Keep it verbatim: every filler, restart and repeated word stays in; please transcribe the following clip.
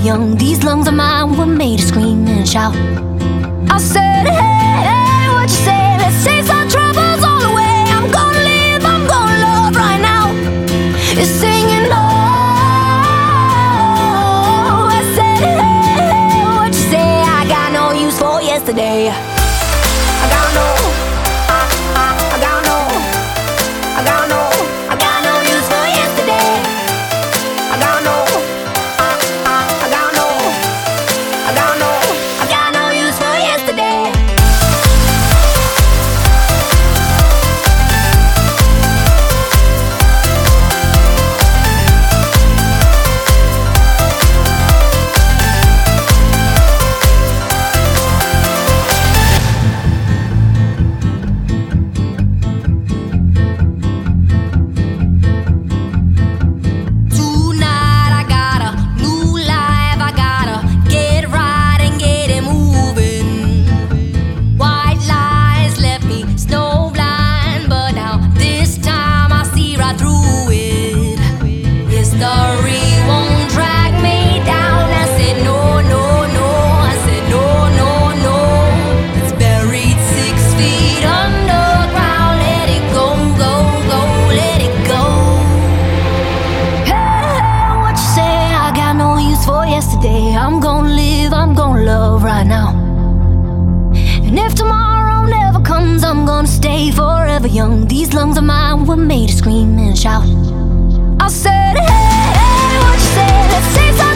young. These lungs of mine were made to scream and shout. I said, hey, hey, what you say? Let's chase our troubles all away. I'm gonna live, I'm gonna love right now. It's singing, oh. I said, hey, hey, what you say? I got no use for yesterday. I got no, I, I, I got no, I got no, I got no use for yesterday. I got no, I, I, I got no, I got no, I got no use for yesterday. Yesterday, I'm gonna live, I'm gonna love right now. And if tomorrow never comes, I'm gonna stay forever young. These lungs of mine were made to scream and shout. I said, hey, hey, what you say? Let's say something.